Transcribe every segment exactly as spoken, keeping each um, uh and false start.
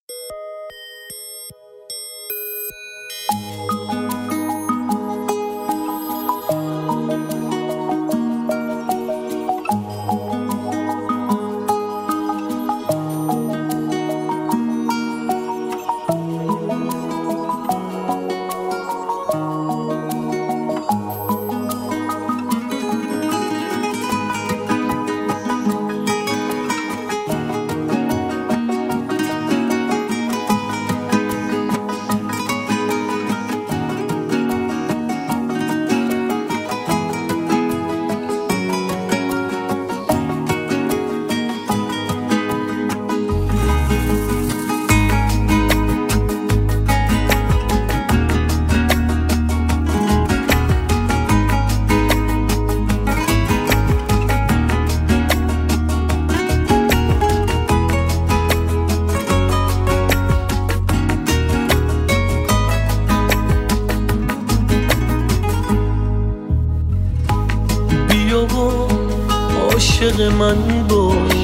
عاشق من باش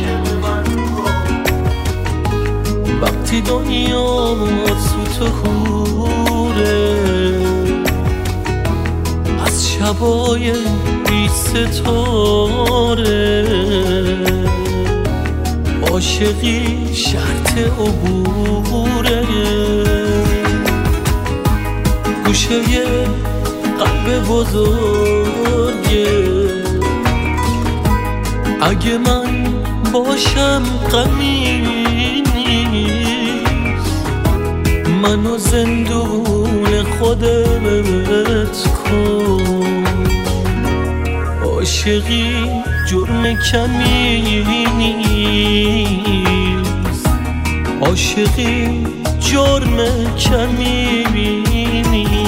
وقتی دنیا سوت خوره، از شبای بی ستاره عاشقی شرط عبوره. گوشه قلب بزرگه، اگه من باشم غمی نیست، منو زندون خودت کن. عاشقی جرم کمی نیست، عاشقی جرم کمی نیست.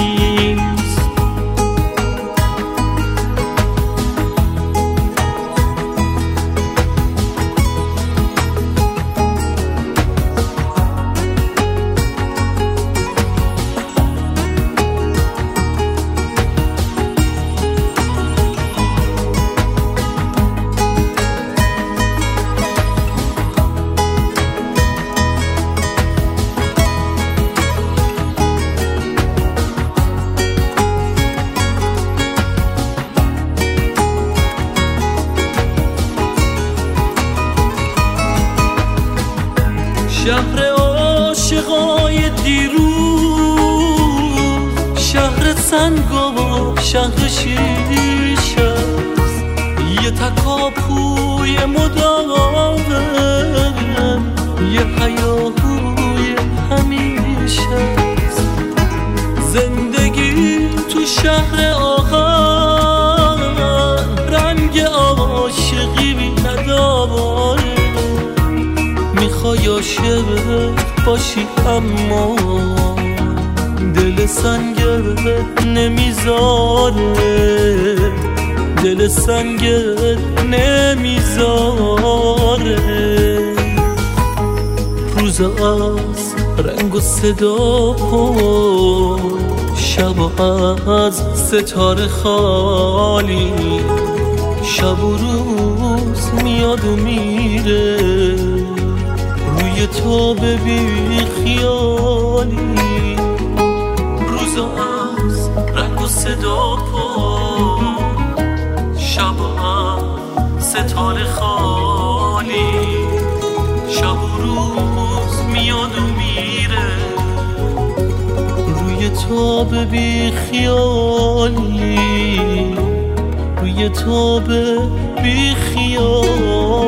شهر عاشقای دیروز، شهر سنگ و شهر شیشه است، یه تکاپوی مداوم، یه هیاهوی همیشه است. زندگی تو شهر آهن رنگ عاشقی نداره. میخوای عاشق باشی اما دل سنگت نمیذاره، دل سنگت نمیذاره. روز از رنگ و صدا پر، شب از ستاره خالی، شب و روز میاد و میره، روی تو به بی خیالی. روز از رنگ و صدا پر، شب از ستاره خالی، شب و روز میاد و میره، روی تو به بی خیالی، روی تو به بی خیالی.